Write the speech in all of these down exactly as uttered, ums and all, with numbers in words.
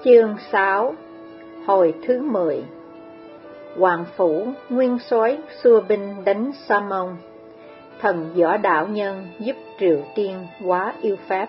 Chương sáu. Hồi thứ mười. Hoàng phủ nguyên soái xua binh đánh Sa Môn. Thần võ đạo nhân giúp Triều Tiên quá yêu pháp.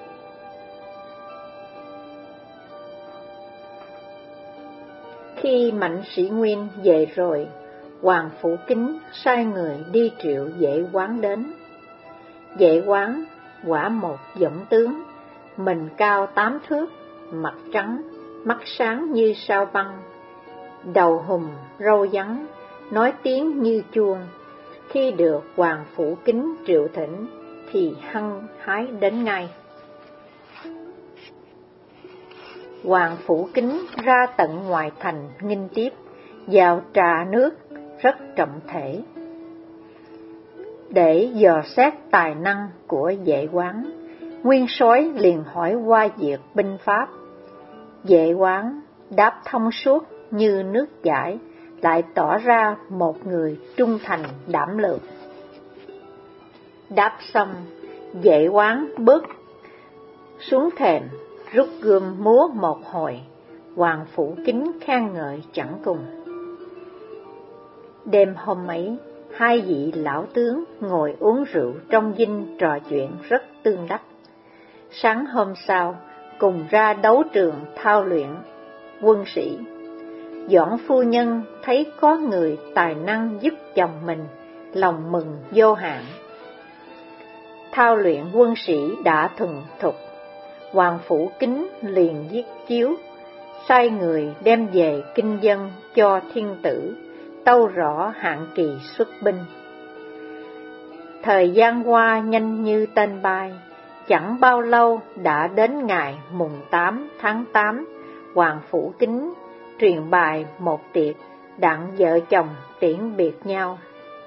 Khi Mạnh Sĩ Nguyên về rồi, Hoàng Phủ Kính sai người đi triệu Vệ Quán đến. Vệ Quán quả một dũng tướng, mình cao tám thước, mặt trắng, mắt sáng như sao băng, đầu hùm râu vắng, nói tiếng như chuông. Khi được Hoàng Phủ Kính triệu thỉnh thì hăng hái đến ngay. Hoàng Phủ Kính ra tận ngoài thành nghinh tiếp, vào trà nước rất trọng thể. Để dò xét tài năng của Vệ Quán, nguyên soái liền hỏi qua việc binh pháp. Vệ Quán đáp thông suốt như nước chảy, lại tỏ ra một người trung thành đảm lược. Đáp xong, Vệ Quán bước xuống thềm, rút gươm múa một hồi. Hoàng Phủ Kính khen ngợi chẳng cùng. Đêm hôm ấy, hai vị lão tướng ngồi uống rượu trong dinh trò chuyện rất tương đắc. Sáng hôm sau, cùng ra đấu trường thao luyện quân sĩ. Doãn phu nhân thấy có người tài năng giúp chồng mình, lòng mừng vô hạn. Thao luyện quân sĩ đã thuần thục, Hoàng Phủ Kính liền viết chiếu, sai người đem về kinh dân cho thiên tử, tâu rõ hạn kỳ xuất binh. Thời gian qua nhanh như tên bay, chẳng bao lâu đã đến ngày mùng tám tháng tám, Hoàng Phủ Kính truyền bài một tiệc, đặng vợ chồng tiễn biệt nhau.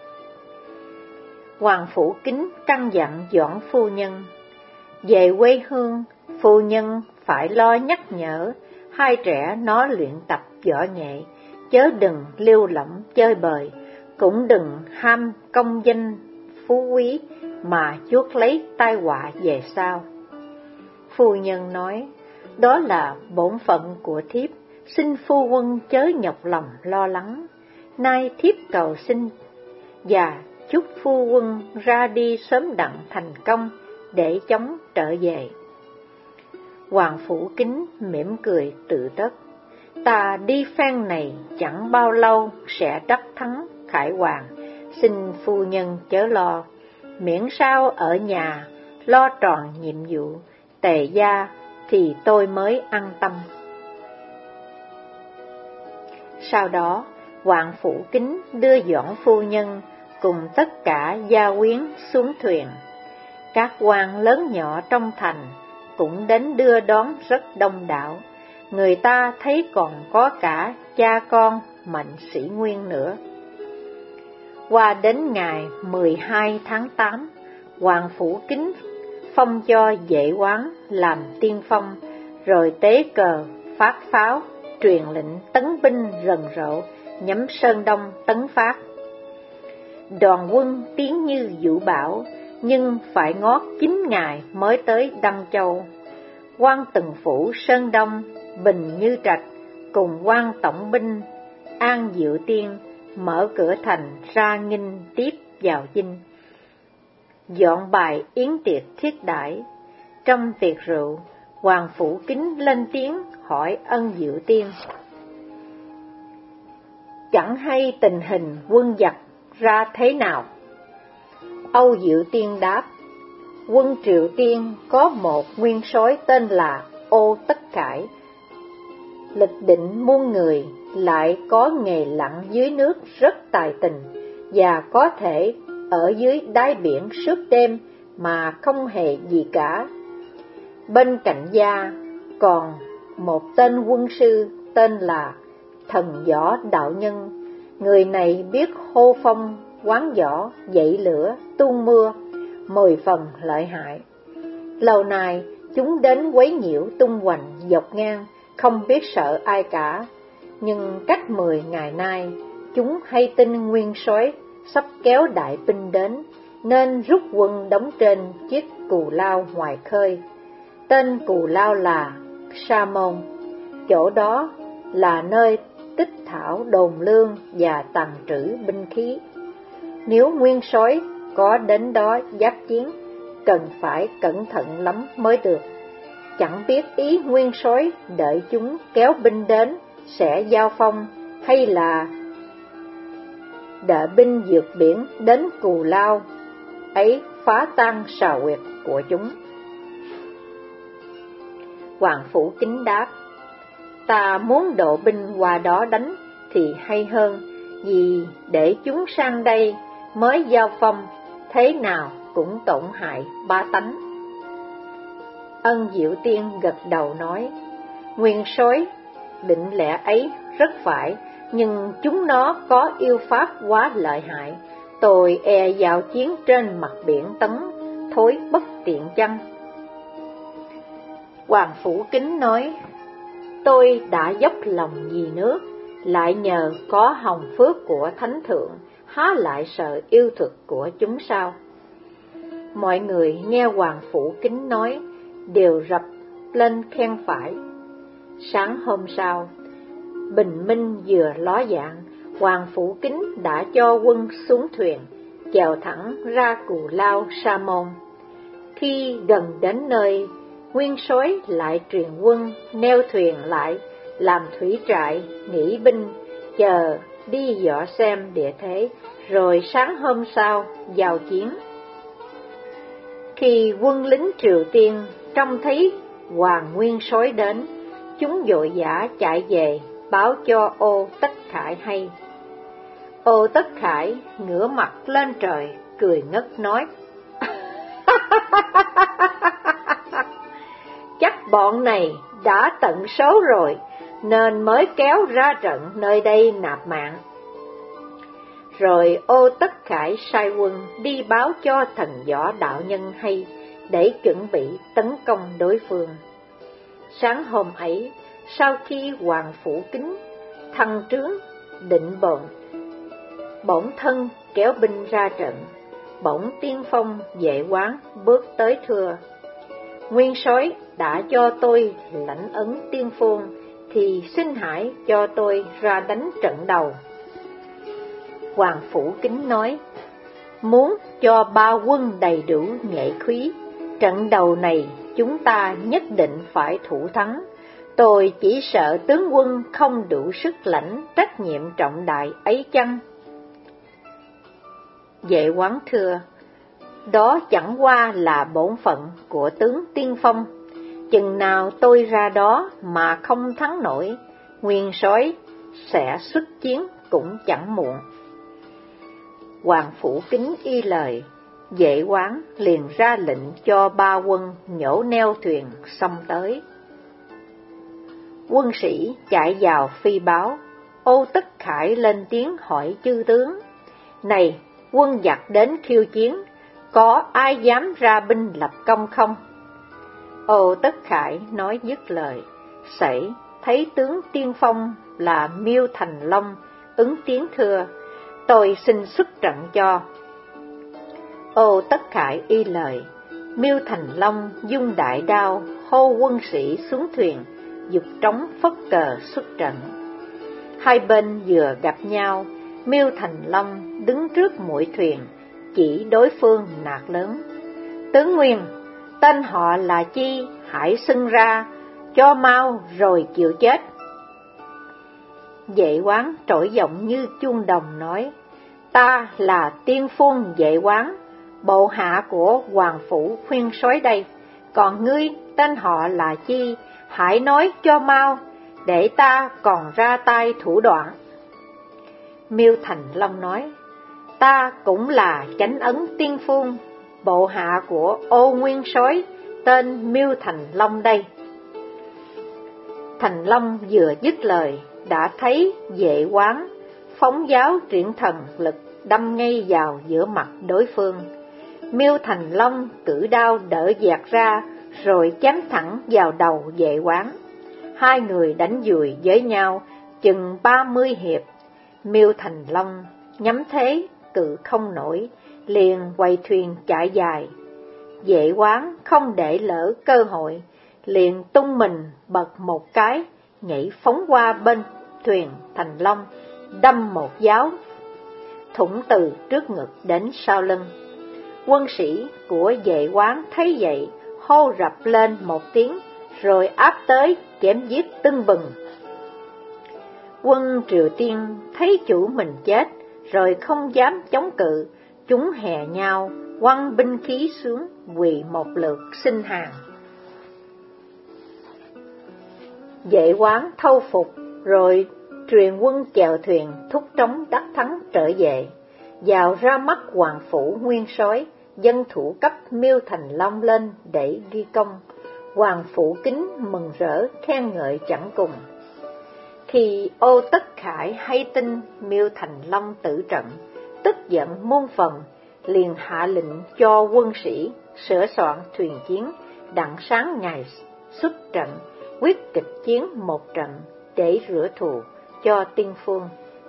Hoàng Phủ Kính căn dặn Doãn phu nhân, về quê hương, phu nhân phải lo nhắc nhở hai trẻ nó luyện tập võ nghệ, chớ đừng lưu lỏng chơi bời, cũng đừng ham công danh phú quý mà chuốc lấy tai họa về sau. Phu nhân nói, đó là bổn phận của thiếp, xin phu quân chớ nhọc lòng lo lắng. Nay thiếp cầu xin và chúc phu quân ra đi sớm đặng thành công để chống trở về. Hoàng Phủ Kính mỉm cười tự đắc, ta đi phen này chẳng bao lâu sẽ đắc thắng khải hoàn, xin phu nhân chớ lo, miễn sao ở nhà lo tròn nhiệm vụ tề gia thì tôi mới an tâm. Sau đó, Hoàng Phủ Kính đưa Doãn phu nhân cùng tất cả gia quyến xuống thuyền. Các quan lớn nhỏ trong thành cũng đến đưa đón rất đông đảo. Người ta thấy còn có cả cha con Mạnh Sĩ Nguyên nữa. Qua đến ngày mười hai tháng tám, Hoàng Phủ Kính phong cho Vệ Quán làm tiên phong, rồi tế cờ, phát pháo, truyền lệnh tấn binh rần rộ, nhắm Sơn Đông tấn phát. Đoàn quân tiến như vũ bão, nhưng phải ngót chín ngày mới tới Đăng Châu. Quan Từng Phủ Sơn Đông, Bình Như Trạch cùng quan tổng binh An Diệu Tiên mở cửa thành ra nghinh tiếp vào dinh. Dọn bài yến tiệc thiết đãi. Trong tiệc rượu, Hoàng Phủ Kính lên tiếng hỏi Ân Diệu Tiên, chẳng hay tình hình quân giặc ra thế nào? Âu Diệu Tiên đáp, quân Triều Tiên có một nguyên soái tên là Ô Tất Khải, lịch định muôn người, lại có nghề lặn dưới nước rất tài tình, và có thể ở dưới đáy biển suốt đêm mà không hề gì cả. Bên cạnh gia còn một tên quân sư tên là Thần Võ Đạo Nhân. Người này biết hô phong quán võ, dậy lửa, tuôn mưa, mười phần lợi hại. Lâu nay chúng đến quấy nhiễu tung hoành dọc ngang, không biết sợ ai cả. Nhưng cách mười ngày nay, chúng hay tin nguyên soái sắp kéo đại binh đến, nên rút quân đóng trên chiếc cù lao ngoài khơi. Tên cù lao là Sa Môn. chỗ đó là nơi tích thảo đồn lương và tàng trữ binh khí. Nếu nguyên soái có đến đó giáp chiến, cần phải cẩn thận lắm mới được. Chẳng biết ý nguyên soái đợi chúng kéo binh đến sẽ giao phong, hay là đợi binh vượt biển đến Cù Lao ấy phá tan sào huyệt của chúng. Hoàng Phủ Kính đáp: ta muốn độ binh qua đó đánh thì hay hơn, vì để chúng sang đây mới giao phong, thế nào cũng tổn hại ba tánh. Ân Diệu Tiên gật đầu nói: nguyên soái định lẽ ấy rất phải, nhưng chúng nó có yêu pháp quá lợi hại, tôi e giao chiến trên mặt biển Tấn thối bất tiện chăng? Hoàng Phủ Kính nói: tôi đã dốc lòng vì nước, lại nhờ có hồng phước của Thánh Thượng, há lại sợ yêu thuật của chúng sao? Mọi người nghe Hoàng Phủ Kính nói đều rập lên khen phải. Sáng hôm sau, bình minh vừa ló dạng, Hoàng Phủ Kính đã cho quân xuống thuyền, chèo thẳng ra Cù Lao Sa Môn. Khi gần đến nơi, nguyên soái lại truyền quân neo thuyền lại, làm thủy trại, nghỉ binh, chờ đi dò xem địa thế, rồi sáng hôm sau vào chiến. Khi quân lính Triều Tiên trông thấy Hoàng nguyên soái đến, chúng vội vã chạy về báo cho Ô Tất Khải hay. Ô Tất Khải ngửa mặt lên trời cười ngất nói: chắc bọn này đã tận số rồi, nên mới kéo ra trận nơi đây nạp mạng. Rồi Ô Tất Khải sai quân đi báo cho thần võ đạo nhân hay, để chuẩn bị tấn công đối phương. Sáng hôm ấy, sau khi Hoàng Phủ Kính thăng trướng định bộn, bổn thân kéo binh ra trận, bỗng tiên phong Vệ Quán bước tới thưa: nguyên soái đã cho tôi lãnh ấn tiên phong, thì xin hãy cho tôi ra đánh trận đầu. Hoàng Phủ Kính nói: muốn cho ba quân đầy đủ nghệ khí, trận đầu này chúng ta nhất định phải thủ thắng. Tôi chỉ sợ tướng quân không đủ sức lãnh trách nhiệm trọng đại ấy chăng? Vệ Quán thưa: đó chẳng qua là bổn phận của tướng tiên phong. Chừng nào tôi ra đó mà không thắng nổi, nguyên soái sẽ xuất chiến cũng chẳng muộn. Hoàng Phủ Kính y lời, Vệ Quán liền ra lệnh cho ba quân nhổ neo thuyền xông tới. Quân sĩ chạy vào phi báo, Ô Tất Khải lên tiếng hỏi chư tướng: này, quân giặc đến khiêu chiến, có ai dám ra binh lập công không? Ô Tất Khải nói dứt lời, sẩy thấy tướng tiên phong là Miêu Thành Long ứng tiếng thưa: tôi xin xuất trận cho. Ô Tất Khải y lời, Miêu Thành Long dung đại đao hô quân sĩ xuống thuyền, giục trống phất cờ xuất trận. Hai bên vừa gặp nhau, Miêu Thành Long đứng trước mũi thuyền, chỉ đối phương nạt lớn: tướng Nguyên, tên họ là chi, hãy xưng ra, cho mau rồi chịu chết. Vệ Quán trỗi giọng như chuông đồng nói: ta là Tiên Phong Vệ Quán, bộ hạ của Hoàng Phủ Nguyên soái đây, còn ngươi tên họ là chi, hãy nói cho mau, để ta còn ra tay thủ đoạn. Miêu Thành Long nói: ta cũng là Chánh Ấn Tiên Phong, bộ hạ của Ô Nguyên soái, tên Miêu Thành Long đây. Thành Long vừa dứt lời, đã thấy Vệ Quán phóng giáo triển thần lực đâm ngay vào giữa mặt đối phương. Miêu Thành Long cử đao đỡ dạt ra, rồi chém thẳng vào đầu Vệ Quán. Hai người đánh dùi với nhau chừng ba mươi hiệp. Miêu Thành Long nhắm thế cự không nổi, liền quay thuyền chạy dài. Vệ Quán không để lỡ cơ hội, liền tung mình bật một cái, nhảy phóng qua bên thuyền Thành Long, đâm một giáo thủng từ trước ngực đến sau lưng. Quân sĩ của Vệ Quán thấy vậy, hô rập lên một tiếng, rồi áp tới chém giết tưng bừng. Quân Triều Tiên thấy chủ mình chết, rồi không dám chống cự, chúng hè nhau, quăng binh khí xuống, quỳ một lượt xin hàng. Vệ Quán thâu phục, rồi truyền quân chèo thuyền thúc trống đắc thắng trở về, vào ra mắt hoàng phủ nguyên soái, dân thủ cấp Miêu Thành Long lên để ghi công. Hoàng phủ Kính mừng rỡ khen ngợi chẳng cùng. Khi Ô Tất Khải hay tin Miêu Thành Long tử trận, tức giận muôn phần, liền hạ lệnh cho quân sĩ sửa soạn thuyền chiến, đặng sáng ngày xuất trận, quyết kịch chiến một trận để rửa thù cho tiên phương.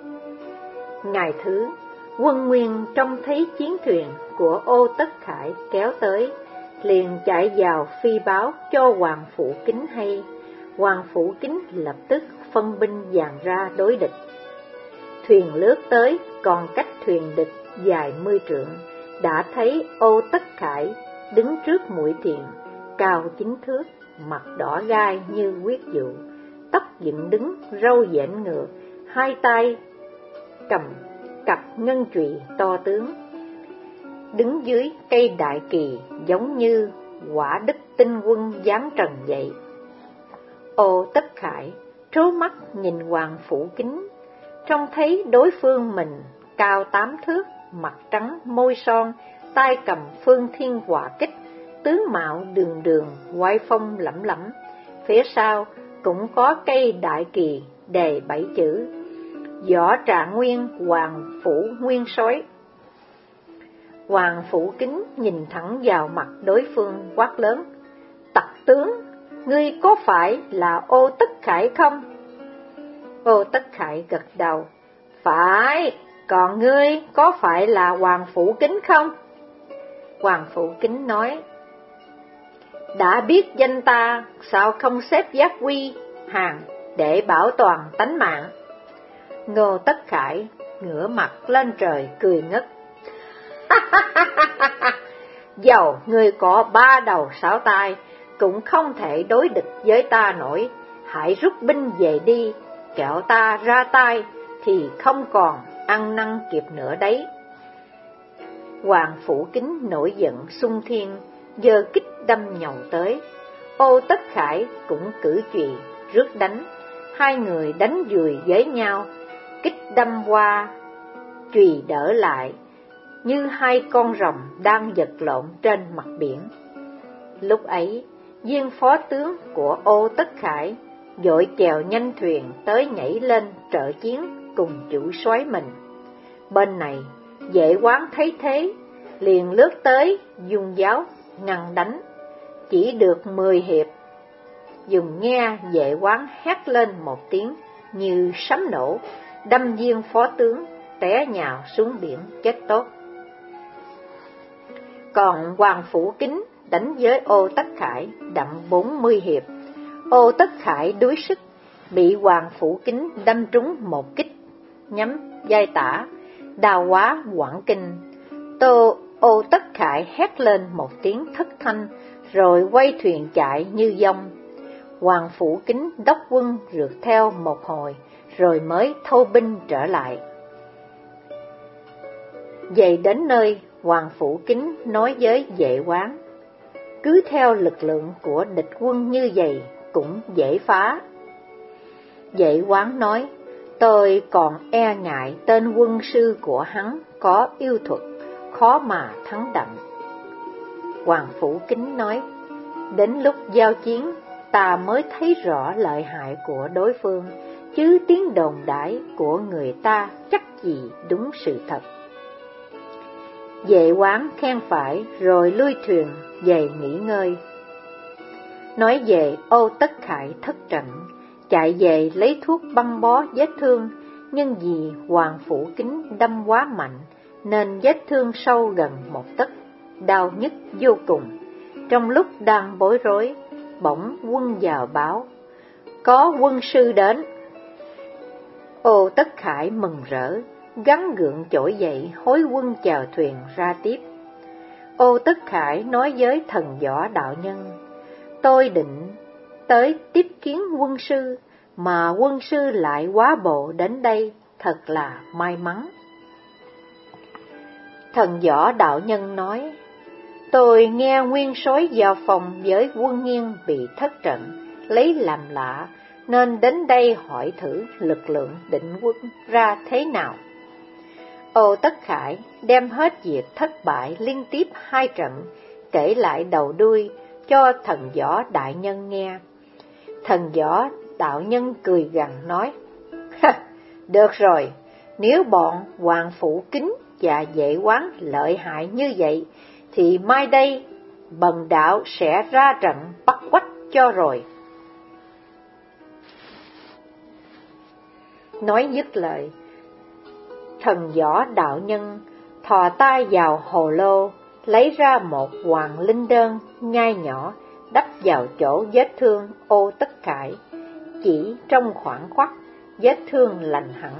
Ngày thứ, quân Nguyên trông thấy chiến thuyền của Ô Tất Khải kéo tới, liền chạy vào phi báo cho Hoàng phủ Kính hay. Hoàng phủ Kính lập tức phân binh dàn ra đối địch. Thuyền lướt tới, còn cách thuyền địch dài mươi trượng, đã thấy Ô Tất Khải đứng trước mũi thuyền, cao chín thước, mặt đỏ gai như huyết dụ, tóc dựng đứng, râu vểnh ngược, hai tay cầm cặp ngân chùy to tướng, đứng dưới cây đại kỳ giống như quả đức tinh quân giáng trần vậy. Ô Tất Khải trố mắt nhìn Hoàng phủ Kính, trông thấy đối phương mình cao tám thước, mặt trắng môi son, tay cầm phương thiên hỏa kích, tướng mạo đường đường, oai phong lẫm lẫm. Phía sau cũng có cây đại kỳ đề bảy chữ: Võ Trạng Nguyên, Hoàng phủ nguyên soái. Hoàng phủ Kính nhìn thẳng vào mặt đối phương, quát lớn: Tặc tướng, ngươi có phải là Ô Tất Khải không? Ô Tất Khải gật đầu: Phải, còn ngươi có phải là Hoàng phủ Kính không? Hoàng phủ Kính nói: Đã biết danh ta, sao không xếp giác quy hàng để bảo toàn tánh mạng? Ngô Tất Khải ngửa mặt lên trời cười ngất: Dầu ngươi có ba đầu sáu tay, cũng không thể đối địch với ta nổi. Hãy rút binh về đi, kẻo ta ra tay thì không còn ăn năn kịp nữa đấy. Hoàng phủ Kính nổi giận xung thiên, giơ kích đâm nhầu tới. Ô Tất Khải cũng cử chùy rước đánh, hai người đánh dùi với nhau, kích đâm qua, chùy đỡ lại, như hai con rồng đang vật lộn trên mặt biển. Lúc ấy, viên phó tướng của Ô Tất Khải vội chèo nhanh thuyền tới nhảy lên trợ chiến cùng chủ soái mình. Bên này, Vệ Quán thấy thế, liền lướt tới dùng giáo ngăn đánh. Chỉ được mười hiệp, dùng nghe Vệ Quán hét lên một tiếng như sấm nổ, đâm viên phó tướng té nhào xuống biển chết tốt. Còn Hoàng phủ Kính đánh với Ô Tất Khải đặng bốn mươi hiệp. Ô Tất Khải đuối sức, bị Hoàng phủ Kính đâm trúng một kích nhắm vai tả, đau quá quặn kinh. Tô Ô Tất Khải hét lên một tiếng thất thanh, rồi quay thuyền chạy như dông. Hoàng phủ Kính đốc quân rượt theo một hồi, rồi mới thâu binh trở lại. Về đến nơi, Hoàng phủ Kính nói với Vệ Quán: Cứ theo lực lượng của địch quân như vậy cũng dễ phá. Vệ Quán nói: Tôi còn e ngại tên quân sư của hắn có yêu thuật, khó mà thắng đặng. Hoàng phủ Kính nói: Đến lúc giao chiến, ta mới thấy rõ lợi hại của đối phương, chứ tiếng đồn đãi của người ta chắc gì đúng sự thật. Vệ Quán khen phải, rồi lui thuyền về nghỉ ngơi. Nói về Ô Tất Khải thất trận, chạy về lấy thuốc băng bó vết thương, nhưng vì Hoàng phủ Kính đâm quá mạnh, nên vết thương sâu gần một tấc, đau nhức vô cùng. Trong lúc đang bối rối, bỗng quân vào báo: có quân sư đến. Ô Tất Khải mừng rỡ, gắng gượng trỗi dậy hối quân chèo thuyền ra tiếp. Ô Tất Khải nói với Thần Võ đạo nhân: tôi định tới tiếp kiến quân sư, mà quân sư lại quá bộ đến đây, thật là may mắn. Thần Võ đạo nhân nói: tôi nghe nguyên soái giao phòng với quân Nghiên bị thất trận, lấy làm lạ, nên đến đây hỏi thử lực lượng định quân ra thế nào. Ô Tất Khải đem hết việc thất bại liên tiếp hai trận, kể lại đầu đuôi cho Thần Võ đại nhân nghe. Thần Võ đạo nhân cười gằn nói: được rồi, nếu bọn Hoàng Phủ Kính và Vệ Quán lợi hại như vậy, thì mai đây bần đạo sẽ ra trận bắt quách cho rồi. Nói dứt lời, Thần Võ đạo nhân thò tay vào hồ lô, lấy ra một hoàng linh đơn nhai nhỏ, đắp vào chỗ vết thương Ô Tất Khải. Chỉ trong khoảng khắc, vết thương lành hẳn.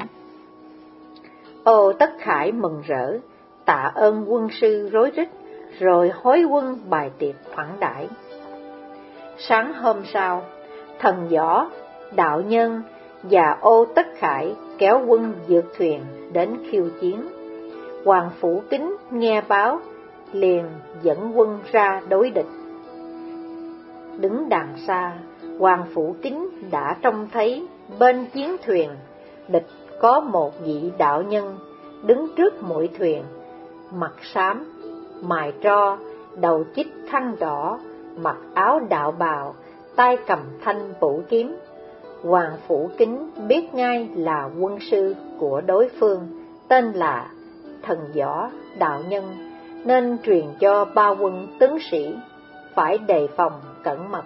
Ô Tất Khải mừng rỡ, tạ ơn quân sư rối rít, rồi hối quân bài tiệc khoản đãi. Sáng hôm sau, Thần Võ đạo nhân và Ô Tất Khải kéo quân vượt thuyền đến khiêu chiến. Hoàng Phủ Kính nghe báo, liền dẫn quân ra đối địch. Đứng đằng xa, Hoàng Phủ Kính đã trông thấy bên chiến thuyền địch có một vị đạo nhân đứng trước mũi thuyền, mặt xám, mài tro, đầu chích khăn đỏ, mặc áo đạo bào, tay cầm thanh vũ kiếm. Hoàng Phủ Kính biết ngay là quân sư của đối phương, tên là Thần Võ đạo nhân, nên truyền cho ba quân tướng sĩ phải đề phòng cẩn mật.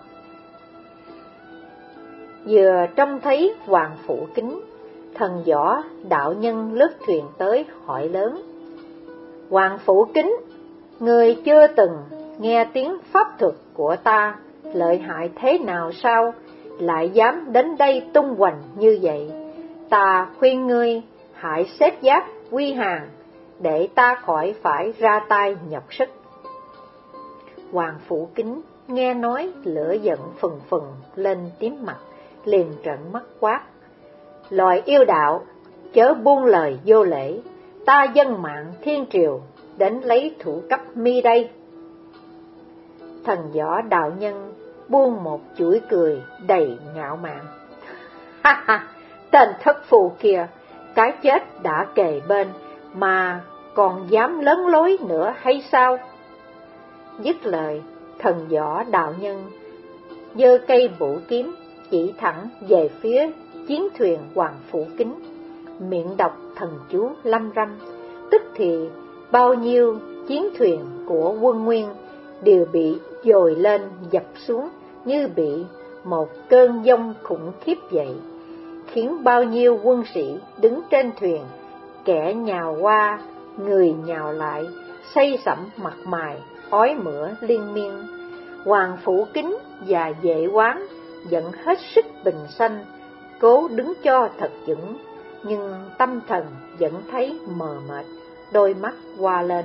Vừa trông thấy Hoàng Phủ Kính, Thần Võ đạo nhân lướt thuyền tới hỏi lớn: Hoàng Phủ Kính, người chưa từng nghe tiếng pháp thuật của ta lợi hại thế nào sao, lại dám đến đây tung hoành như vậy? Ta khuyên ngươi hãy xếp giáp quy hàng, để ta khỏi phải ra tay nhọc sức. Hoàng Phủ Kính nghe nói lửa giận phừng phừng lên tím mặt, liền trợn mắt quát: loài yêu đạo, chớ buông lời vô lễ, ta dân mạng thiên triều đến lấy thủ cấp mi đây. Thần Võ đạo nhân buông một chuỗi cười đầy ngạo mạn: ha ha, tên thất phù kia, cái chết đã kề bên mà còn dám lớn lối nữa hay sao? Dứt lời, Thần Võ đạo nhân giơ cây vũ kiếm chỉ thẳng về phía chiến thuyền Hoàng Phủ Kính, miệng đọc thần chú lâm râm. Tức thì bao nhiêu chiến thuyền của quân Nguyên đều bị dồi lên dập xuống như bị một cơn giông khủng khiếp vậy, khiến bao nhiêu quân sĩ đứng trên thuyền, kẻ nhào qua, người nhào lại, say sẩm mặt mày, ói mửa liên miên. Hoàng Phủ Kính và Vệ Quán vẫn hết sức bình sanh, cố đứng cho thật vững, nhưng tâm thần vẫn thấy mờ mệt, đôi mắt hoa lên.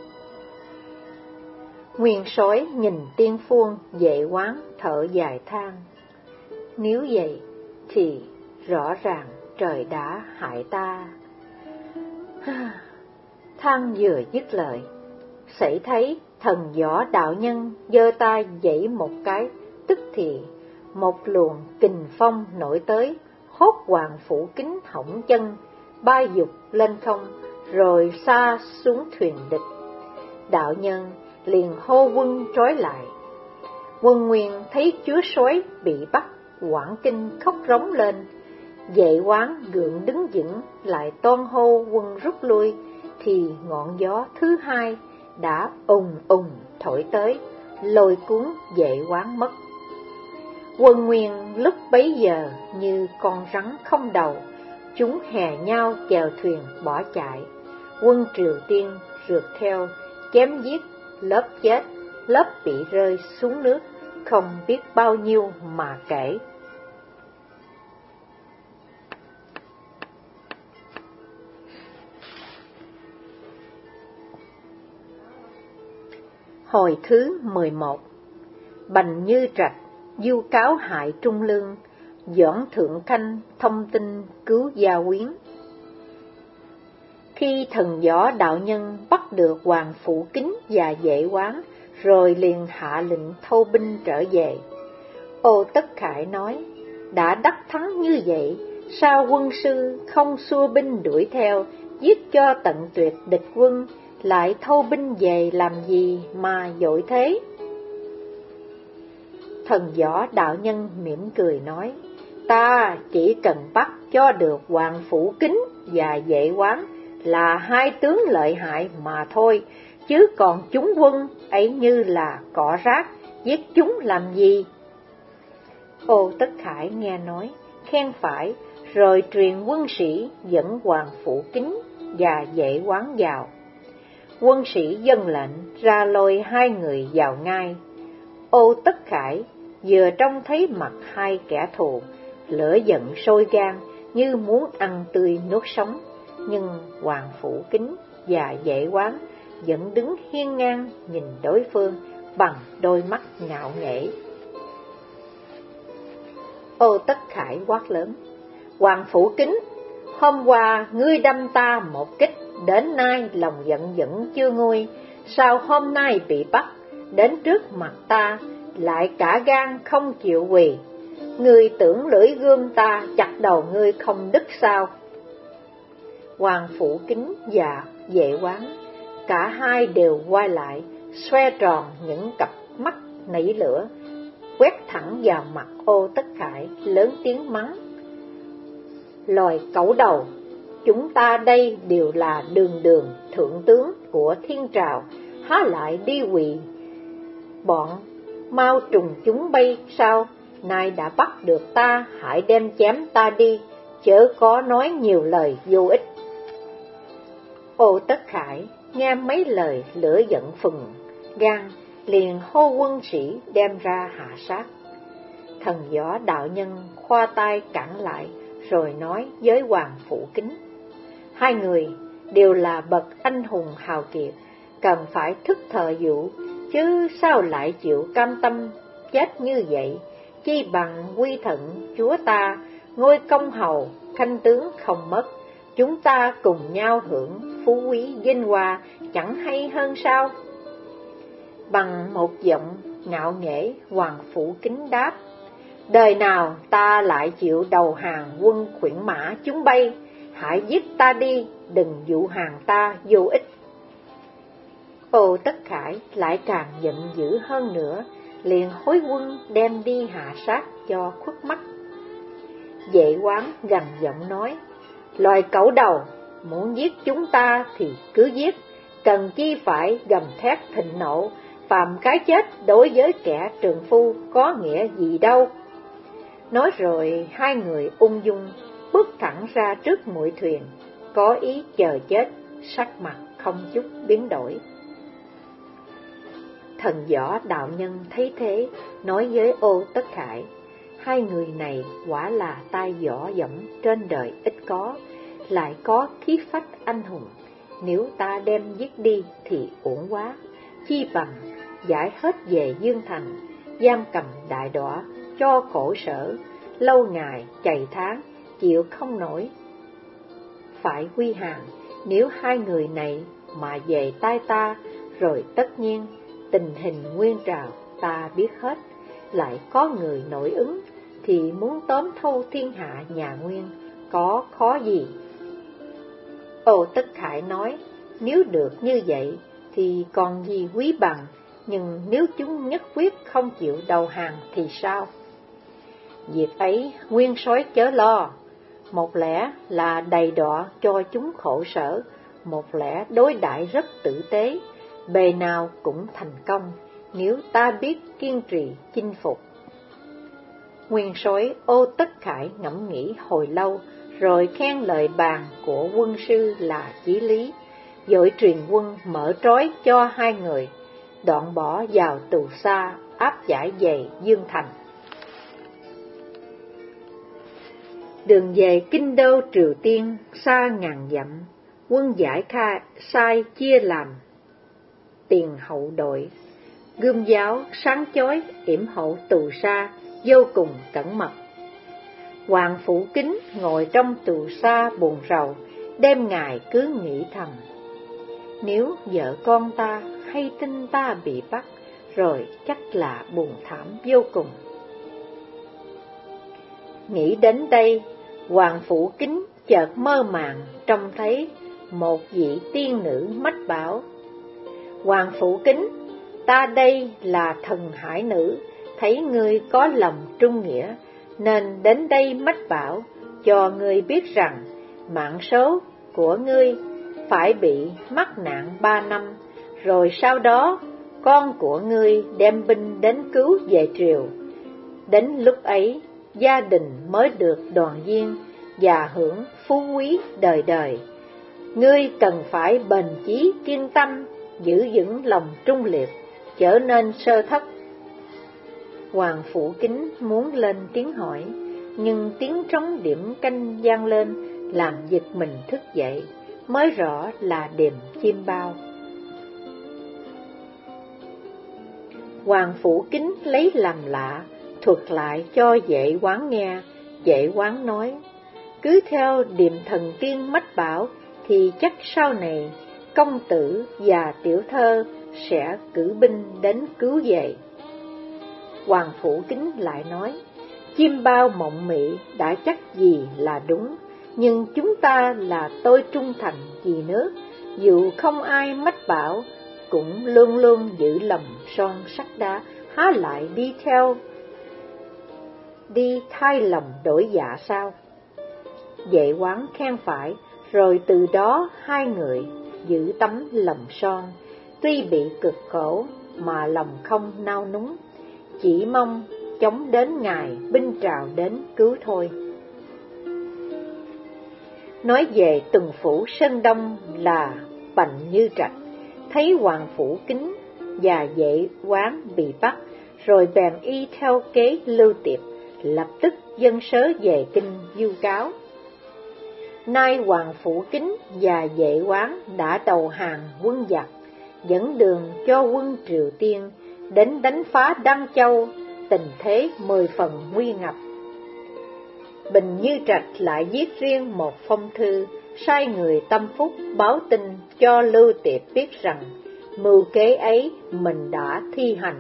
Nguyên soái nhìn Tiên Phuông, Vệ Quán thở dài than: nếu vậy thì rõ ràng trời đã hại ta. Than vừa dứt lời, xảy thấy Thần Võ đạo nhân giơ tay giãy một cái, tức thì một luồng kình phong nổi tới, hốt Hoàng Phủ Kính hỏng chân, bay dục lên không, rồi sa xuống thuyền địch. Đạo nhân liền hô quân trói lại. Quân Nguyên thấy chúa soái bị bắt, hoảng kinh khóc rống lên. Vệ Quán gượng đứng vững, lại toan hô quân rút lui, thì ngọn gió thứ hai đã ùng ùng thổi tới, lôi cuốn Vệ Quán mất. Quân Nguyên lúc bấy giờ như con rắn không đầu, chúng hè nhau chèo thuyền bỏ chạy. Quân Triều Tiên rượt theo, chém giết, lớp chết, lớp bị rơi xuống nước, không biết bao nhiêu mà kể. Hồi thứ mười một. Bành Như Trạch du cáo hại Trung Lương, Doãn Thượng Khanh thông tin cứu Gia Quyến. Khi thần võ đạo nhân bắt được Hoàng Phủ Kính và Vệ Quán, rồi liền hạ lệnh thâu binh trở về. Ô Tất Khải nói, đã đắc thắng như vậy, sao quân sư không xua binh đuổi theo, giết cho tận tuyệt địch quân, lại thâu binh về làm gì mà vội thế? Thần võ đạo nhân mỉm cười nói, ta chỉ cần bắt cho được Hoàng Phủ Kính và Vệ Quán là hai tướng lợi hại mà thôi, chứ còn chúng quân ấy như là cỏ rác, giết chúng làm gì? Ô Tất Khải nghe nói, khen phải, rồi truyền quân sĩ dẫn Hoàng Phủ Kính và Vệ Quán vào. Quân sĩ dân lệnh ra lôi hai người vào ngay. Ô Tất Khải vừa trông thấy mặt hai kẻ thù, lửa giận sôi gan như muốn ăn tươi nuốt sống, nhưng Hoàng Phủ Kính và Vệ Quán vẫn đứng hiên ngang nhìn đối phương bằng đôi mắt ngạo nghễ. Ô Tất Khải quát lớn, Hoàng Phủ Kính, hôm qua ngươi đâm ta một kích, đến nay lòng giận vẫn chưa nguôi, sao hôm nay bị bắt, đến trước mặt ta, lại cả gan không chịu quỳ? Ngươi tưởng lưỡi gươm ta chặt đầu ngươi không đứt sao? Hoàng Phủ Kính và Vệ Quán, cả hai đều quay lại, xoe tròn những cặp mắt nảy lửa, quét thẳng vào mặt Ô Tất Khải, lớn tiếng mắng, loài cẩu đầu, chúng ta đây đều là đường đường thượng tướng của thiên trào, há lại đi quỳ bọn mau trùng chúng bay sao? Nay đã bắt được ta, hãy đem chém ta đi, chớ có nói nhiều lời vô ích. Ô Tất Khải nghe mấy lời lửa giận phừng gan, liền hô quân sĩ đem ra hạ sát. Thần võ đạo nhân khoa tay cản lại, rồi nói với Hoàng Phủ Kính, hai người đều là bậc anh hùng hào kiệt, cần phải thức thời vụ, chứ sao lại chịu cam tâm chết như vậy? Chi bằng quy thận chúa ta, ngôi công hầu khanh tướng không mất, chúng ta cùng nhau hưởng phú quý vinh hoa, chẳng hay hơn sao? Bằng một giọng ngạo nghễ, Hoàng Phủ Kính đáp, đời nào ta lại chịu đầu hàng quân khuyển mã chúng bay, hãy giết ta đi, đừng dụ hàng ta vô ích. Ô Tất Khải lại càng giận dữ hơn nữa, liền hối quân đem đi hạ sát cho khuất mắt. Vệ Quán gằn giọng nói, loài cẩu đầu, muốn giết chúng ta thì cứ giết, cần chi phải gầm thét thịnh nộ, phàm cái chết đối với kẻ trượng phu có nghĩa gì đâu. Nói rồi hai người ung dung bước thẳng ra trước mũi thuyền, có ý chờ chết, sắc mặt không chút biến đổi. Thần võ đạo nhân thấy thế, nói với Ô Tất Khải, hai người này quả là tay võ dẫm trên đời ít có, lại có khí phách anh hùng, nếu ta đem giết đi thì uổng quá, chi bằng giải hết về Dương Thành, giam cầm đại đọa cho khổ sở, lâu ngày chày tháng chịu không nổi phải quy hàng. Nếu hai người này mà về tay ta, rồi tất nhiên tình hình nguyên trào ta biết hết, lại có người nội ứng, thì muốn tóm thâu thiên hạ nhà Nguyên có khó gì? Ô Tất Khải nói, nếu được như vậy thì còn gì quý bằng, nhưng nếu chúng nhất quyết không chịu đầu hàng thì sao? Việc ấy nguyên soái chớ lo, một lẽ là đầy đọa cho chúng khổ sở, một lẽ đối đãi rất tử tế, bề nào cũng thành công, nếu ta biết kiên trì chinh phục. Nguyên soái Ô Tất Khải ngẫm nghĩ hồi lâu, rồi khen lời bàn của quân sư là chí lý, vội truyền quân mở trói cho hai người, đoạn bỏ vào tù xa, áp giải về Dương Thành. Đường về kinh đô Triều Tiên xa ngàn dặm, quân giải khai sai chia làm tiền hậu đội, gươm giáo sáng chói yểm hộ tù sa vô cùng cẩn mật. Hoàng Phủ Kính ngồi trong tù sa buồn rầu, đêm ngày cứ nghĩ thầm: nếu vợ con ta hay tin ta bị bắt, rồi chắc là buồn thảm vô cùng. Nghĩ đến đây, Hoàng Phủ Kính chợt mơ màng trông thấy một vị tiên nữ mách bảo: Hoàng Phủ Kính, ta đây là thần hải nữ, thấy ngươi có lòng trung nghĩa, nên đến đây mách bảo cho ngươi biết rằng mạng số của ngươi phải bị mắc nạn ba năm, rồi sau đó con của ngươi đem binh đến cứu về triều. Đến lúc ấy, gia đình mới được đoàn viên và hưởng phú quý đời đời. Ngươi cần phải bền chí kiên tâm, giữ vững lòng trung liệt, trở nên sơ thất. Hoàng Phủ Kính muốn lên tiếng hỏi, nhưng tiếng trống điểm canh vang lên làm giật mình thức dậy, mới rõ là điềm chim bao. Hoàng Phủ Kính lấy làm lạ, thuật lại cho Vệ Quán nghe. Vệ Quán nói: cứ theo điềm thần tiên mách bảo thì chắc sau này công tử và tiểu thơ sẽ cử binh đến cứu về. Hoàng Phủ Kính lại nói: chim bao mộng mị đã chắc gì là đúng, nhưng chúng ta là tôi trung thành vì nước, dù không ai mách bảo cũng luôn luôn giữ lòng son sắt đá, há lại đi theo đi thay lòng đổi dạ sao? Vệ Quán khen phải, rồi từ đó hai người giữ tấm lòng son, tuy bị cực khổ mà lòng không nao núng, chỉ mong chống đến ngày binh trào đến cứu thôi. Nói về Tuần Phủ Sơn Đông là Bành Như Trạch, thấy Hoàng Phủ Kính và Vệ Quán bị bắt, rồi bèn y theo kế Lưu Tiệp, lập tức dâng sớ về kinh du cáo. Nay Hoàng Phủ Kính và Vệ Quán đã đầu hàng quân giặc, dẫn đường cho quân Triều Tiên đến đánh phá Đăng Châu, tình thế mười phần nguy ngập. Bình Như Trạch lại viết riêng một phong thư, sai người tâm phúc báo tin cho Lưu Tiệp biết rằng mưu kế ấy mình đã thi hành.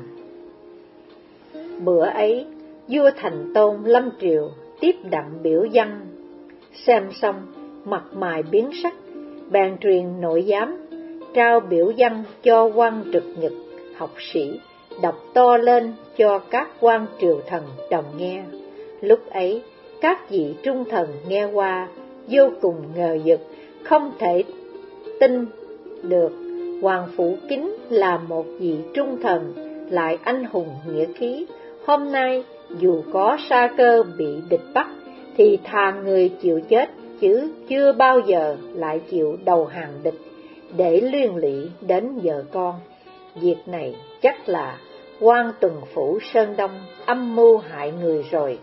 Bữa ấy, vua Thành Tôn lâm triều tiếp đặng biểu văn, xem xong mặt mày biến sắc, bèn truyền nội giám trao biểu văn cho quan trực nhật học sĩ, đọc to lên cho các quan triều thần đồng nghe. Lúc ấy, các vị trung thần nghe qua vô cùng ngờ vực, không thể tin được Hoàng Phủ Kính là một vị trung thần, lại anh hùng nghĩa khí. Hôm nay dù có sa cơ bị địch bắt, thì thà người chịu chết, chứ chưa bao giờ lại chịu đầu hàng địch, để liên lụy đến vợ con. Việc này chắc là quan Tuần Phủ Sơn Đông âm mưu hại người rồi.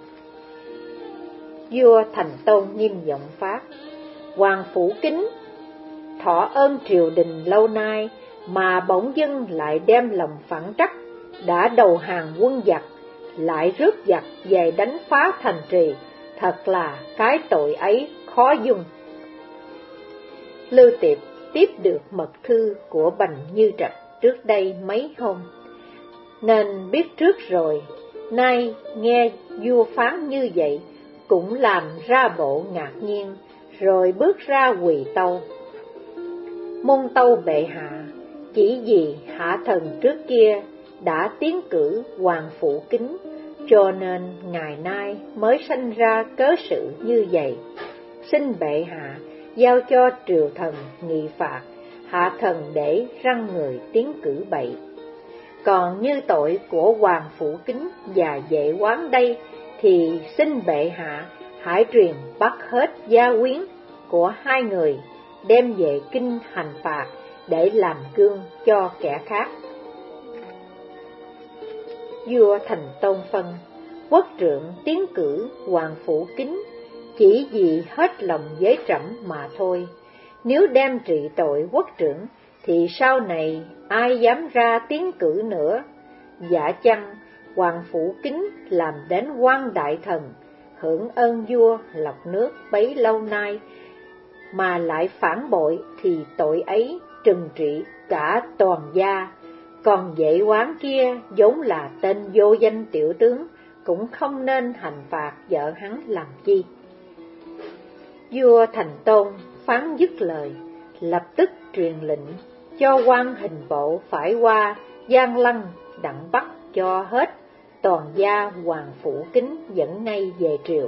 Vua Thành Tôn nghiêm giọng phát: Hoàng Phủ Kính thọ ơn triều đình lâu nay, mà bỗng dưng lại đem lòng phản trắc, đã đầu hàng quân giặc, lại rước giặc về đánh phá thành trì, thật là cái tội ấy khó dung. Lưu Tiệp tiếp được mật thư của Bành Như Trạch trước đây mấy hôm, nên biết trước rồi, nay nghe vua phán như vậy, cũng làm ra bộ ngạc nhiên, rồi bước ra quỳ tâu. Môn tâu bệ hạ, chỉ vì hạ thần trước kia đã tiến cử Hoàng Phủ Kính, cho nên ngày nay mới sanh ra cớ sự như vậy. Xin bệ hạ giao cho triều thần nghị phạt, hạ thần để răn người tiến cử bậy. Còn như tội của Hoàng Phủ Kính và Vệ Quán đây, thì xin bệ hạ hãy truyền bắt hết gia quyến của hai người, đem về kinh hành phạt để làm gương cho kẻ khác. Vua Thành Tôn phân: quốc trượng tiến cử Hoàng Phủ Kính chỉ vì hết lòng với trẫm mà thôi. Nếu đem trị tội quốc trượng, thì sau này ai dám ra tiến cử nữa. dạ chăng Hoàng Phủ Kính làm đến quan đại thần, hưởng ơn vua lọc nước bấy lâu nay, mà lại phản bội thì tội ấy trừng trị cả toàn gia. Còn vệ quán kia vốn là tên vô danh tiểu tướng, cũng không nên hành phạt vợ hắn làm chi. Vua Thành Tôn phán dứt lời, lập tức truyền lệnh cho quan hình bộ phải qua Giang Lăng đặng bắt cho hết toàn gia Hoàng Phủ Kính dẫn ngay về triều.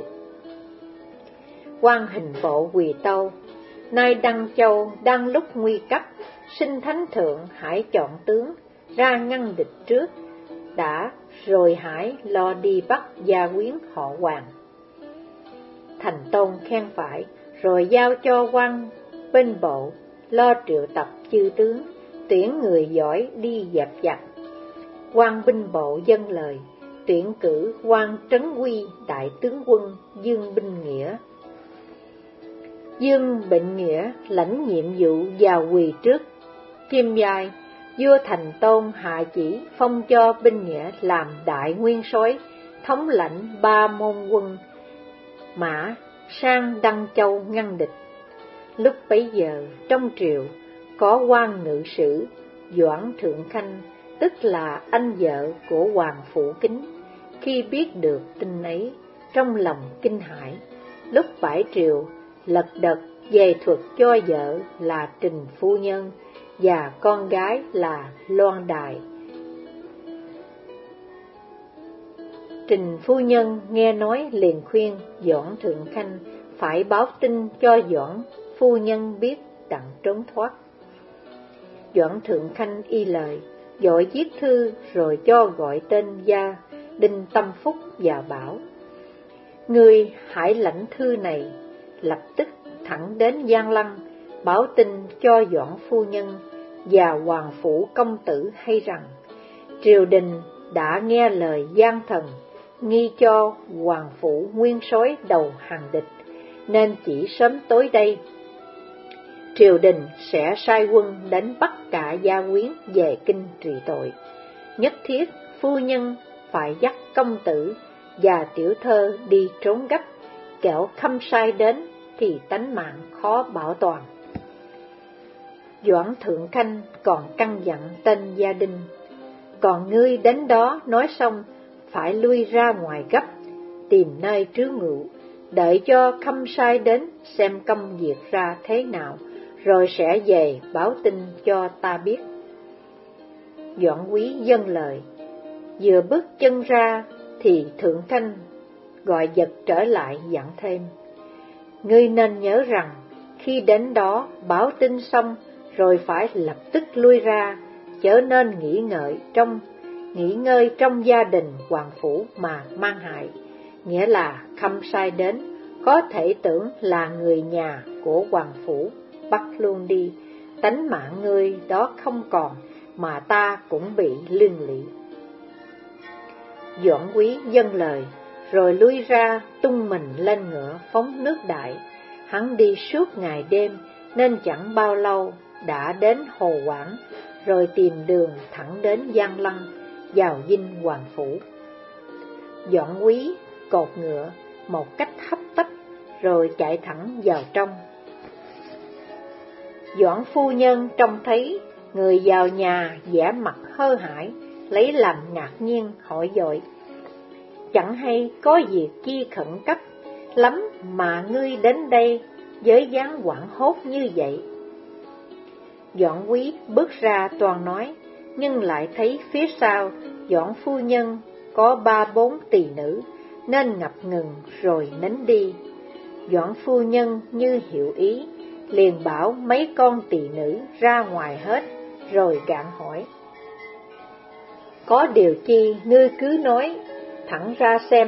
Quan hình bộ quỳ tâu: nay Đăng Châu đang lúc nguy cấp, xin thánh thượng hãy chọn tướng ra ngăn địch trước đã, rồi hãy lo đi bắt gia quyến họ Hoàng. Thành Tôn khen phải, rồi giao cho quan bên bộ lo triệu tập chư tướng, tuyển người giỏi đi dẹp giặc. Quan binh bộ dâng lời, tuyển cử quan Trấn Quy đại tướng quân Dương Binh Nghĩa. Dương Binh Nghĩa lãnh nhiệm vụ vào quỳ trước Kim Giai. Vua Thành Tôn hạ chỉ phong cho Binh Nghĩa làm đại nguyên soái, thống lãnh ba môn quân mã sang Đăng Châu ngăn địch. Lúc bấy giờ trong triều có quan ngự sử Doãn Thượng Khanh, tức là anh vợ của Hoàng Phủ Kính. Khi biết được tin ấy, trong lòng kinh hãi, lúc bãi triều lật đật về thuật cho vợ là Trình Phu Nhân và con gái là Loan Đài. Trình Phu Nhân nghe nói liền khuyên Doãn Thượng Khanh phải báo tin cho Doãn Phu Nhân biết đặng trốn thoát. Doãn Thượng Khanh y lời, vội viết thư rồi cho gọi tên gia Đinh Tâm Phúc và bảo: ngươi hãy lãnh thư này, lập tức thẳng đến Giang Lăng, báo tin cho Doãn Phu Nhân và Hoàng Phủ công tử hay rằng triều đình đã nghe lời gian thần, nghi cho Hoàng Phủ nguyên soái đầu hàng địch, nên chỉ sớm tối đây triều đình sẽ sai quân đánh bắt cả gia quyến về kinh trị tội. Nhất thiết phu nhân phải dắt công tử và tiểu thơ đi trốn gấp, kẻo khâm sai đến thì tánh mạng khó bảo toàn. Doãn Thượng Khanh còn căn dặn tên gia đình: còn ngươi đến đó nói xong phải lui ra ngoài gấp, tìm nơi trú ngụ, đợi cho khâm sai đến xem công việc ra thế nào, rồi sẽ về báo tin cho ta biết. Doãn Quý dâng lời. Vừa bước chân ra thì Thượng Khanh gọi giật trở lại dặn thêm: ngươi nên nhớ rằng khi đến đó báo tin xong rồi phải lập tức lui ra, chớ nên nghỉ ngợi trong nghỉ ngơi trong gia đình Hoàng Phủ mà mang hại. Nghĩa là khâm sai đến có thể tưởng là người nhà của Hoàng Phủ, bắt luôn đi, tánh mạng ngươi đó không còn, mà ta cũng bị liên lụy. Doãn Quý dâng lời, rồi lui ra tung mình lên ngựa phóng nước đại. Hắn đi suốt ngày đêm nên chẳng bao lâu đã đến Hồ Quảng, rồi tìm đường thẳng đến Giang Lăng, vào dinh Hoàng Phủ. Doãn Quý cột ngựa một cách hấp tấp, rồi chạy thẳng vào trong. Doãn Phu Nhân trông thấy người vào nhà vẻ mặt hơ hãi, lấy làm ngạc nhiên hỏi dội: chẳng hay có việc chi khẩn cấp lắm mà ngươi đến đây với dáng hoảng hốt như vậy? Doãn Quý bước ra toàn nói, nhưng lại thấy phía sau Doãn Phu Nhân có ba bốn tỳ nữ, nên ngập ngừng rồi nín đi. Doãn Phu Nhân như hiểu ý, liền bảo mấy con tỳ nữ ra ngoài hết, rồi gạn hỏi: có điều chi ngươi cứ nói thẳng ra xem.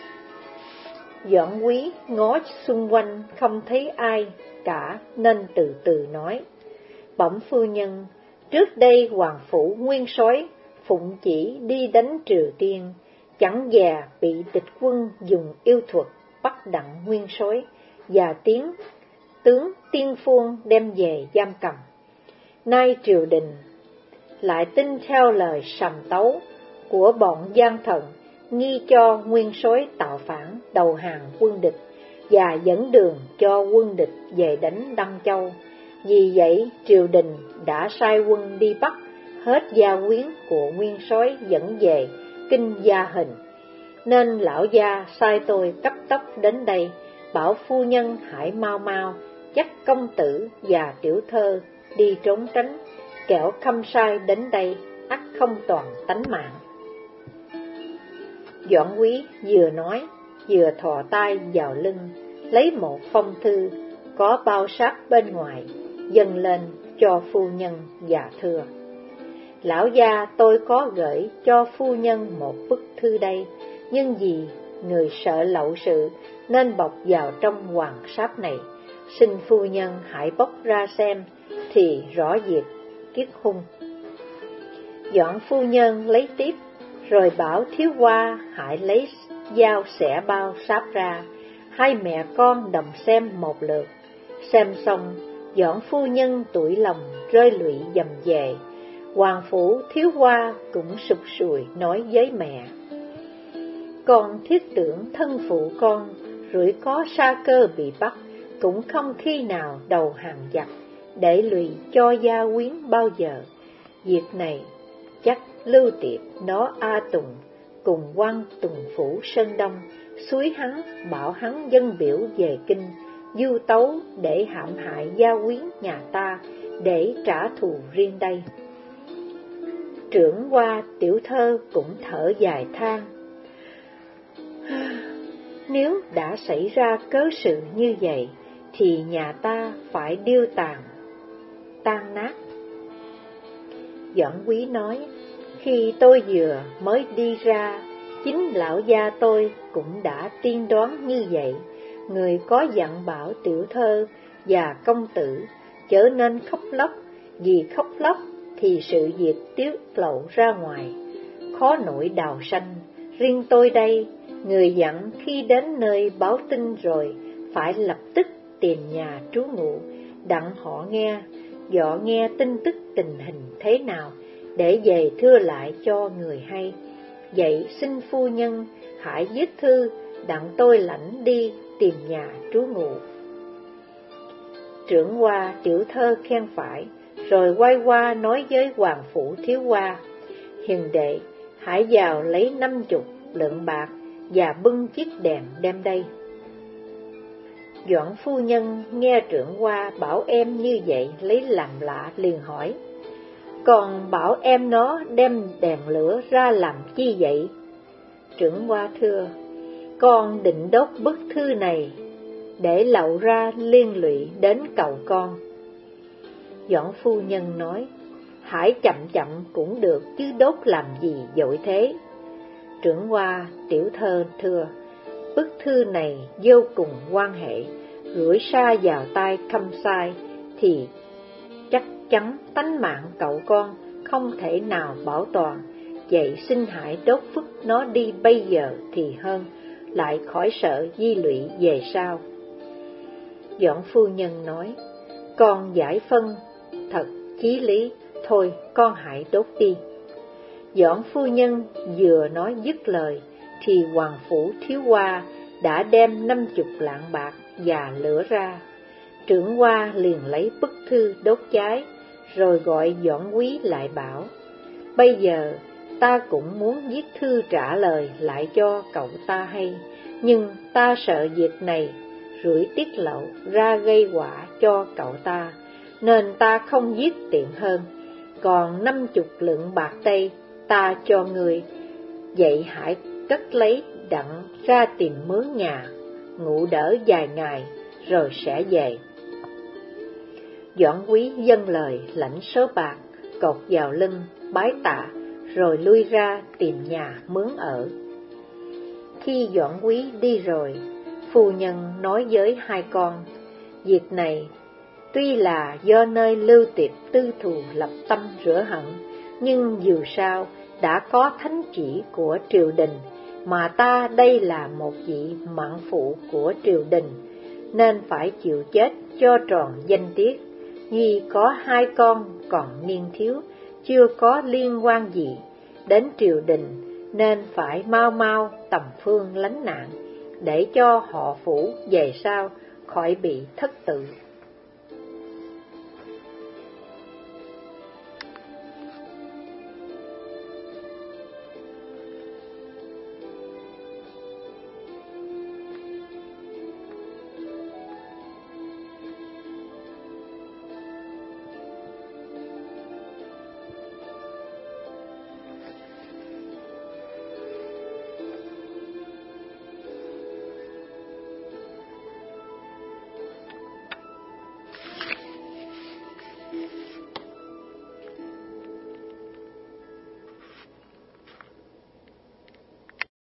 Doãn Quý ngó xung quanh không thấy ai cả, nên từ từ nói: bẩm phu nhân, trước đây Hoàng Phủ nguyên soái phụng chỉ đi đánh Triều Tiên, chẳng dè bị địch quân dùng yêu thuật bắt đặng nguyên soái và tiến tướng Tiên Phuông đem về giam cầm. Nay triều đình lại tin theo lời sầm tấu của bọn gian thần, nghi cho nguyên soái tạo phản đầu hàng quân địch và dẫn đường cho quân địch về đánh Đăng Châu. Vì vậy triều đình đã sai quân đi bắt hết gia quyến của nguyên soái dẫn về kinh Gia Hình, nên lão gia sai tôi cấp tốc đến đây, bảo phu nhân hãy mau mau dắt công tử và tiểu thơ đi trốn tránh, kẻo Khâm Sai đến đây ắt không toàn tánh mạng. Doãn Quý vừa nói vừa thò tay vào lưng, lấy một phong thư có bao sát bên ngoài, dâng lên cho phu nhân và thưa: Lão gia, tôi có gửi cho phu nhân một bức thư đây, nhưng vì người sợ lậu sự nên bọc vào trong hoàng sáp này. Xin phu nhân hãy bóc ra xem thì rõ việc kiết hung. Doãn phu nhân lấy tiếp, rồi bảo Thiếu Hoa hãy lấy dao xẻ bao sáp ra. Hai mẹ con đồng xem một lượt. Xem xong, Doãn phu nhân tủi lòng rơi lụy dầm về. Hoàng phủ Thiếu Hoa cũng sụt sùi nói với mẹ: Con thiết tưởng thân phụ con, rủi có sa cơ bị bắt, cũng không khi nào đầu hàng giặc, để lụy cho gia quyến bao giờ. Việc này chắc Lưu Tiệp nó A Tùng cùng quan Tùng phủ Sơn Đông xúi hắn, bảo hắn dân biểu về kinh du tấu để hãm hại gia quyến nhà ta, để trả thù riêng đây. Trưởng Hoa tiểu thơ cũng thở dài than: Nếu đã xảy ra cớ sự như vậy, thì nhà ta phải điêu tàn, tan nát. Doãn Quý nói: Khi tôi vừa mới đi ra, chính lão gia tôi cũng đã tiên đoán như vậy. Người có dặn bảo tiểu thơ và công tử chớ nên khóc lóc, vì khóc lóc thì sự việc tiết lộ ra ngoài, khó nổi đào sanh. Riêng tôi đây, người dặn khi đến nơi báo tin rồi phải lập tức tìm nhà trú ngụ, đặng họ nghe, dọ nghe tin tức tình hình thế nào, để về thưa lại cho người hay. Vậy xin phu nhân hãy viết thư, đặng tôi lãnh đi tìm nhà trú ngụ. Trưởng Hoa tiểu thơ khen phải, rồi quay qua nói với Hoàng phủ Thiếu Hoa: Hiền đệ, hãy vào lấy năm chục lượng bạc và bưng chiếc đèn đem đây. Doãn phu nhân nghe trưởng Hoa bảo em như vậy lấy làm lạ, liền hỏi: Còn bảo em nó đem đèn lửa ra làm chi vậy? Trưởng Hoa thưa: Con định đốt bức thư này để lậu ra liên lụy đến cậu con. Doãn phu nhân nói: Hãy chậm chậm cũng được, chứ đốt làm gì vội thế. Trưởng Hoa tiểu thơ thưa: Bức thư này vô cùng quan hệ, gửi xa vào tay Khâm Sai thì chắc chắn tánh mạng cậu con không thể nào bảo toàn. Vậy xin hãy đốt vứt nó đi bây giờ thì hơn, lại khỏi sợ di lụy về sau. Doãn phu nhân nói: Con giải phân thật chí lý, thôi con hãy đốt đi. Doãn phu nhân vừa nói dứt lời, thì Hoàng phủ Thiếu Hoa đã đem năm chục lạng bạc và lửa ra. Trưởng Hoa liền lấy bức thư đốt cháy, rồi gọi Doãn Quý lại bảo: Bây giờ ta cũng muốn viết thư trả lời lại cho cậu ta hay, nhưng ta sợ việc này rủi tiết lộ ra gây họa cho cậu ta, nên ta không viết tiện hơn. Còn năm chục lượng bạc đây ta cho người, vậy hãy cất lấy đặng ra tìm mướn nhà, ngủ đỡ vài ngày rồi sẽ về. Doãn Quý dâng lời lãnh số bạc, cột vào lưng, bái tạ, rồi lui ra tìm nhà mướn ở. Khi Doãn Quý đi rồi, phu nhân nói với hai con: Việc này tuy là do nơi Lưu Tiệp tư thù lập tâm rửa hận, nhưng dù sao đã có thánh chỉ của triều đình, mà ta đây là một vị mạn phụ của triều đình, nên phải chịu chết cho tròn danh tiết. Vì có hai con còn niên thiếu, chưa có liên quan gì, đến triều đình, nên phải mau mau tầm phương lánh nạn, để cho họ Phủ về sau khỏi bị thất tự.